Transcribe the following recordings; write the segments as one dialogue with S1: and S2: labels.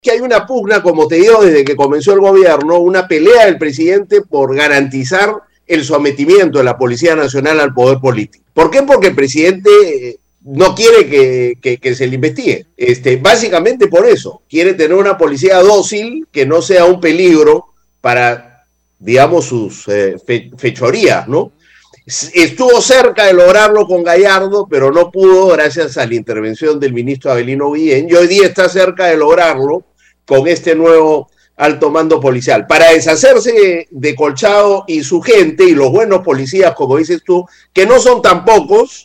S1: que hay una pugna, como te digo, desde que comenzó el gobierno, una pelea del presidente por garantizar el sometimiento de la Policía Nacional al poder político. ¿Por qué? Porque el presidente no quiere que se le investigue. Básicamente por eso. Quiere tener una policía dócil que no sea un peligro para, digamos, sus fechorías, ¿no? Estuvo cerca de lograrlo con Gallardo, pero no pudo gracias a la intervención del ministro Avelino Guillén, y hoy día está cerca de lograrlo con este nuevo alto mando policial. Para deshacerse de Colchado y su gente, y los buenos policías, como dices tú, que no son tan pocos,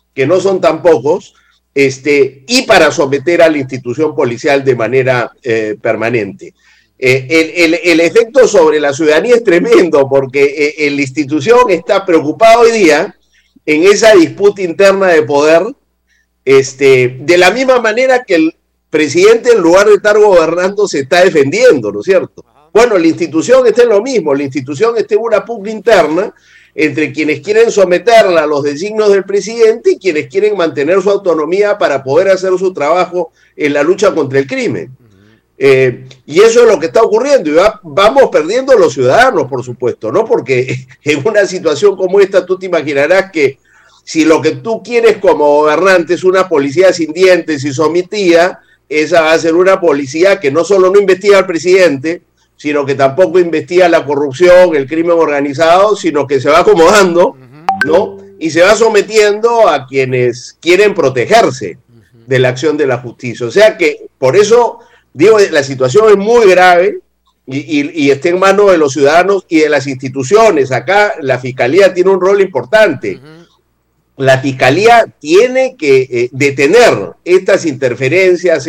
S1: y para someter a la institución policial de manera permanente. El efecto sobre la ciudadanía es tremendo porque la institución está preocupada hoy día en esa disputa interna de poder, de la misma manera que el presidente, en lugar de estar gobernando, se está defendiendo, ¿no es cierto? Bueno, la institución está en lo mismo, la institución está en una pugna interna entre quienes quieren someterla a los designios del presidente y quienes quieren mantener su autonomía para poder hacer su trabajo en la lucha contra el crimen. Y eso es lo que está ocurriendo, y vamos perdiendo los ciudadanos, por supuesto, ¿no? Porque en una situación como esta tú te imaginarás que si lo que tú quieres como gobernante es una policía sin dientes y sometida, esa va a ser una policía que no solo no investiga al presidente, sino que tampoco investiga la corrupción, el crimen organizado, sino que se va acomodando, ¿no? Y se va sometiendo a quienes quieren protegerse de la acción de la justicia. O sea que, por eso digo, la situación es muy grave y está en manos de los ciudadanos y de las instituciones. Acá la Fiscalía tiene un rol importante. La Fiscalía tiene que detener estas interferencias,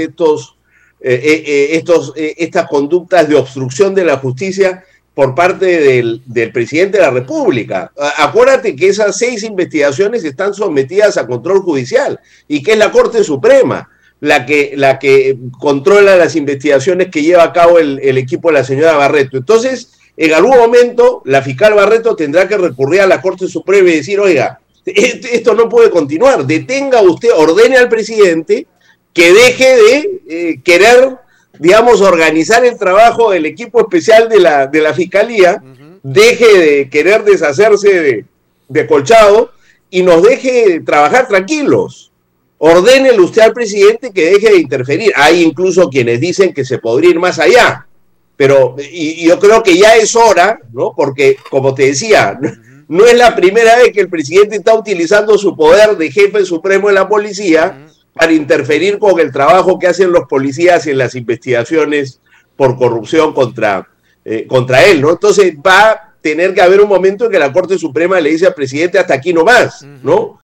S1: estas conductas de obstrucción de la justicia por parte del presidente de la República. Acuérdate que esas 6 investigaciones están sometidas a control judicial y que es la Corte Suprema la que controla las investigaciones que lleva a cabo el equipo de la señora Barreto. Entonces, en algún momento, la fiscal Barreto tendrá que recurrir a la Corte Suprema y decir, oiga, esto no puede continuar, detenga usted, ordene al presidente que deje de querer, digamos, organizar el trabajo del equipo especial de la Fiscalía, deje de querer deshacerse de Colchado y nos deje trabajar tranquilos. Ordénele usted al presidente que deje de interferir. Hay incluso quienes dicen que se podría ir más allá, pero y yo creo que ya es hora, ¿no? Porque, como te decía, no es la primera vez que el presidente está utilizando su poder de jefe supremo de la policía para interferir con el trabajo que hacen los policías en las investigaciones por corrupción contra él, ¿no? Entonces va a tener que haber un momento en que la Corte Suprema le dice al presidente hasta aquí nomás, ¿no?